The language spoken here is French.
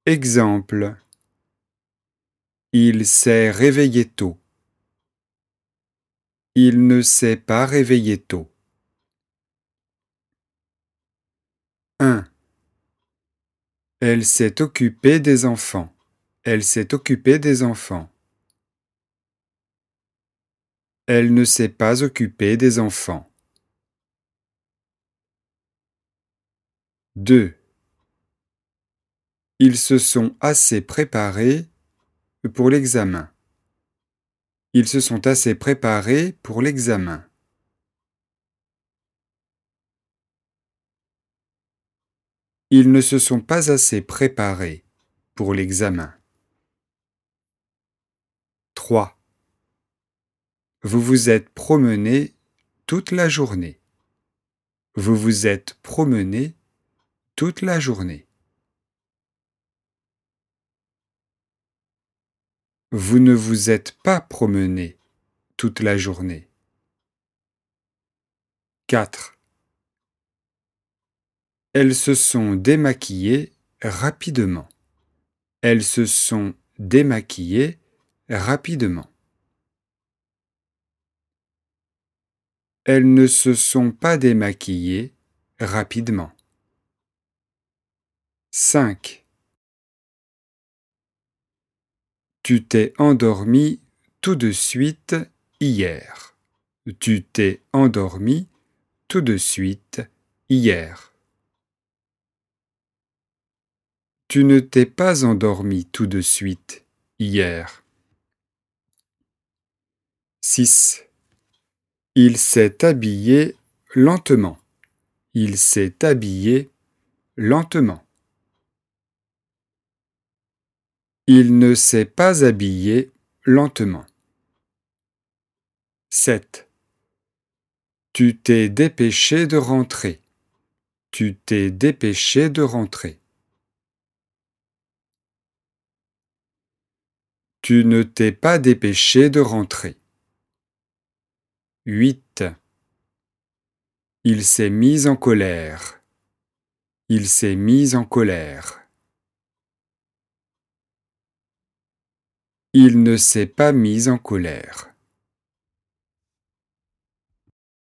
Exemple. Il s'est réveillé tôt. Il ne s'est pas réveillé tôt. 1. Elle s'est occupée des enfants. Elle s'est occupée des enfants. Elle ne s'est pas occupée des enfants. 2. Ils se sont assez préparés pour l'examen. Ils se sont assez préparés pour l'examen. Ils ne se sont pas assez préparés pour l'examen. 3. Vous vous êtes promené toute la journée. Vous vous êtes promené toute la journée. Vous ne vous êtes pas promené toute la journée. 4. Elles se sont démaquillées rapidement. Elles se sont démaquillées rapidement. Elles ne se sont pas démaquillées rapidement. 5. Tu t'es endormi tout de suite hier. Tu t'es endormi tout de suite hier. Tu ne t'es pas endormi tout de suite hier. 6. Il s'est habillé lentement. Il s'est habillé lentement. Il ne s'est pas habillé lentement. 7. Tu t'es dépêché de rentrer. Tu t'es dépêché de rentrer. Tu ne t'es pas dépêché de rentrer. 8. Il s'est mis en colère. Il s'est mis en colère. Il ne s'est pas mis en colère.